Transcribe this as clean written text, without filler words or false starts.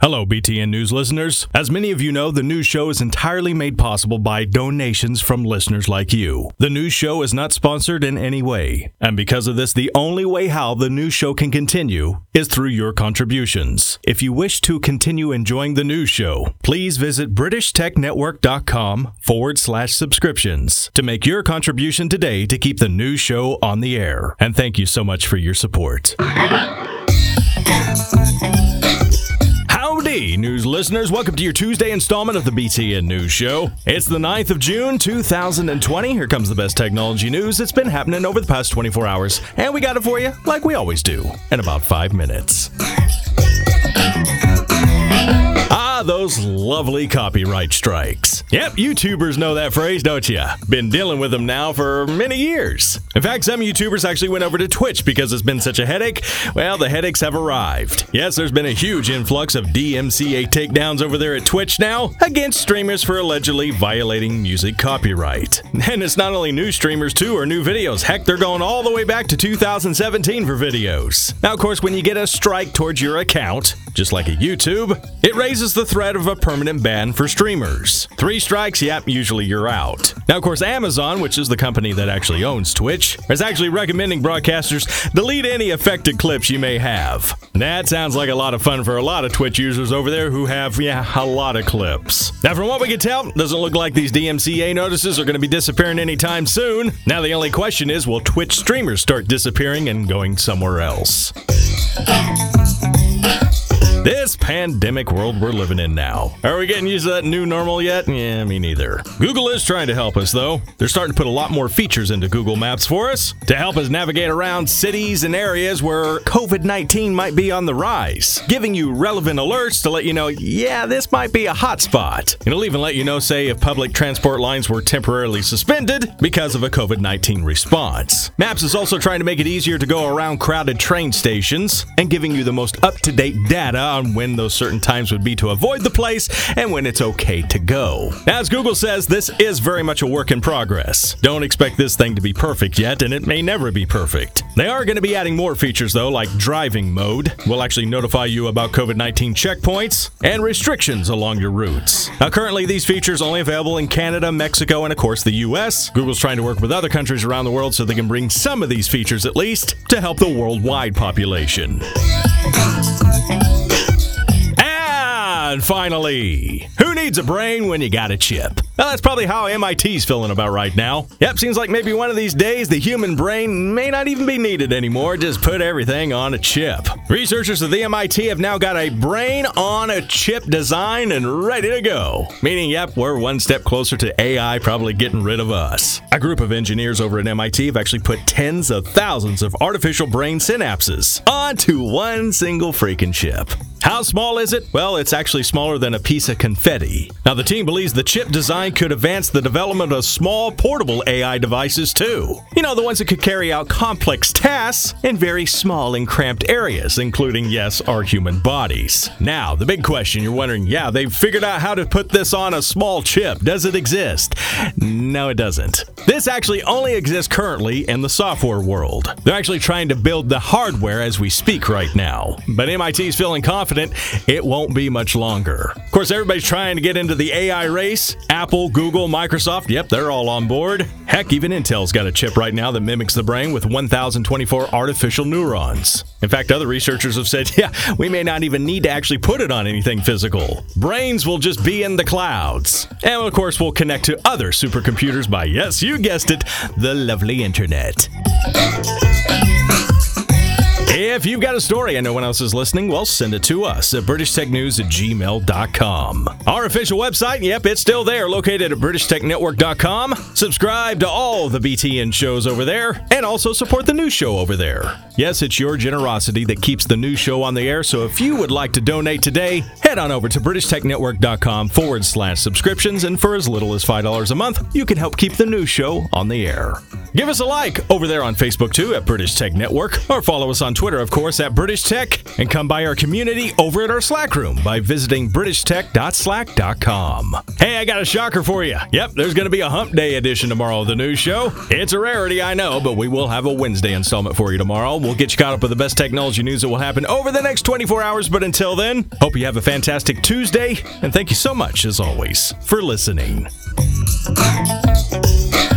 Hello, BTN News listeners. As many of you know, the news show is entirely made possible by donations from listeners like you. The news show is not sponsored in any way, and because of this, the only way how the news show can continue is through your contributions. If you wish to continue enjoying the news show, please visit BritishTechNetwork.com/subscriptions to make your contribution today to keep the news show on the air. And thank you so much for your support. Howdy, news listeners. Welcome to your Tuesday installment of the BTN News Show. It's the 9th of June, 2020. Here comes the best technology news that's been happening over the past 24 hours. And we got it for you, like we always do, in about 5 minutes. Those lovely copyright strikes. Yep, YouTubers know that phrase, don't you? Been dealing with them now for many years. In fact, some YouTubers actually went over to Twitch because it's been such a headache. Well, the headaches have arrived. Yes, there's been a huge influx of DMCA takedowns over there at Twitch now against streamers for allegedly violating music copyright. And it's not only new streamers too, or new videos. Heck, they're going all the way back to 2017 for videos. Now, of course, when you get a strike towards your account, just like a YouTube, it raises the threat of a permanent ban for streamers. 3 strikes, yep, usually you're out. Now, of course, Amazon, which is the company that actually owns Twitch, is actually recommending broadcasters delete any affected clips you may have. That sounds like a lot of fun for a lot of Twitch users over there who have, a lot of clips. Now, from what we can tell, it doesn't look like these DMCA notices are going to be disappearing anytime soon. Now, the only question is, will Twitch streamers start disappearing and going somewhere else? This pandemic world we're living in now. Are we getting used to that new normal yet? Yeah, me neither. Google is trying to help us, though. They're starting to put a lot more features into Google Maps for us to help us navigate around cities and areas where COVID-19 might be on the rise, giving you relevant alerts to let you know, this might be a hot spot. It'll even let you know, say, if public transport lines were temporarily suspended because of a COVID-19 response. Maps is also trying to make it easier to go around crowded train stations and giving you the most up-to-date data on when those certain times would be to avoid the place and when it's okay to go. As Google says, this is very much a work in progress. Don't expect this thing to be perfect yet, and it may never be perfect. They are going to be adding more features, though, like driving mode. Will actually notify you about COVID-19 checkpoints and restrictions along your routes. Now, currently, these features are only available in Canada, Mexico, and, of course, the U.S. Google's trying to work with other countries around the world so they can bring some of these features, at least, to help the worldwide population. And finally, who needs a brain when you got a chip? Well, that's probably how MIT's feeling about right now. Yep, seems like maybe one of these days the human brain may not even be needed anymore. Just put everything on a chip. Researchers at the MIT have now got a brain on a chip design and ready to go. Meaning, we're one step closer to AI probably getting rid of us. A group of engineers over at MIT have actually put tens of thousands of artificial brain synapses onto one single freaking chip. How small is it? Well, it's actually smaller than a piece of confetti. Now, the team believes the chip design could advance the development of small, portable AI devices, too. The ones that could carry out complex tasks in very small and cramped areas, including, our human bodies. Now, the big question, you're wondering, they've figured out how to put this on a small chip. Does it exist? No, it doesn't. This actually only exists currently in the software world. They're actually trying to build the hardware as we speak right now. But MIT's feeling confident it won't be much longer. Of course, everybody's trying to get into the AI race. Apple, Google, Microsoft, they're all on board. Heck, even Intel's got a chip right now that mimics the brain with 1,024 artificial neurons. In fact, other researchers have said, we may not even need to actually put it on anything physical. Brains will just be in the clouds. And of course, we'll connect to other supercomputers by, yes, you guessed it, the lovely internet. If you've got a story and no one else is listening, well, send it to us at BritishTechNews@gmail.com. Our official website, it's still there, located at BritishTechNetwork.com. Subscribe to all the BTN shows over there, and also support the news show over there. Yes, it's your generosity that keeps the news show on the air, so if you would like to donate today, head on over to BritishTechNetwork.com/subscriptions, and for as little as $5 a month, you can help keep the news show on the air. Give us a like over there on Facebook too at British Tech Network, or follow us on Twitter, of course, at British Tech, and come by our community over at our Slack room by visiting BritishTech.slack.com. Hey, I got a shocker for you. Yep, there's going to be a Hump Day edition tomorrow of the news show. It's a rarity, I know, but we will have a Wednesday installment for you tomorrow. We'll get you caught up with the best technology news that will happen over the next 24 hours, but until then, hope you have a fantastic Tuesday, and thank you so much, as always, for listening.